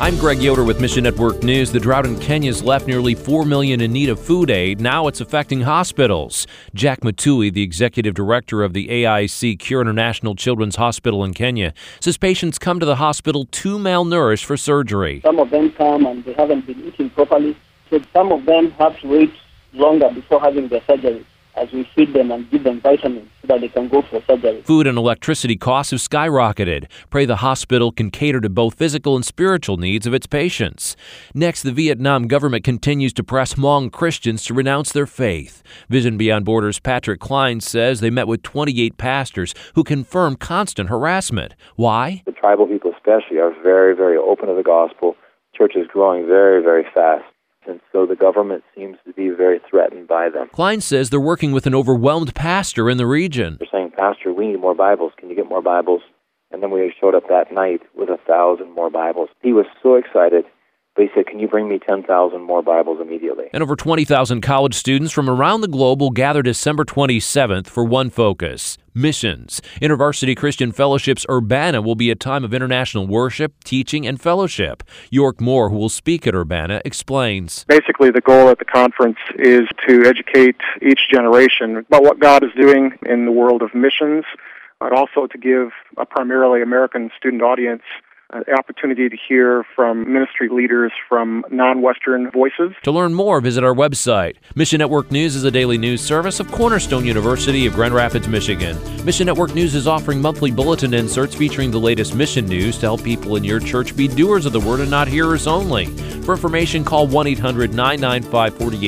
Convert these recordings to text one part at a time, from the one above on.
I'm Greg Yoder with Mission Network News. The drought in Kenya has left nearly 4 million in need of food aid. Now it's affecting hospitals. Jack Matui, the executive director of the AIC Cure International Children's Hospital in Kenya, says patients come to the hospital too malnourished for surgery. Some of them come and they haven't been eating properly, so some of them have to wait longer before having their surgery, as we feed them and give them vitamins so that they can go for surgery. Food and electricity costs have skyrocketed. Pray the hospital can cater to both physical and spiritual needs of its patients. Next, the Vietnam government continues to press Hmong Christians to renounce their faith. Vision Beyond Borders' Patrick Klein says they met with 28 pastors who confirm constant harassment. Why? The tribal people especially are very, very open to the gospel. Church is growing very, very fast. And so the government seems to be very threatened by them. Klein says they're working with an overwhelmed pastor in the region. They're saying, Pastor, we need more Bibles. Can you get more Bibles? And then we showed up that night with 1,000 more Bibles. He was so excited, but he said, can you bring me 10,000 more Bibles immediately? And over 20,000 college students from around the globe will gather December 27th for one focus: missions. InterVarsity Christian Fellowship's Urbana will be a time of international worship, teaching, and fellowship. York Moore, who will speak at Urbana, explains. Basically, the goal at the conference is to educate each generation about what God is doing in the world of missions, but also to give a primarily American student audience an opportunity to hear from ministry leaders from non-Western voices. To learn more, visit our website. Mission Network News is a daily news service of Cornerstone University of Grand Rapids, Michigan. Mission Network News is offering monthly bulletin inserts featuring the latest mission news to help people in your church be doers of the word and not hearers only. For information, call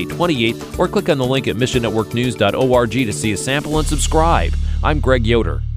1-800-995-4828 or click on the link at missionnetworknews.org to see a sample and subscribe. I'm Greg Yoder.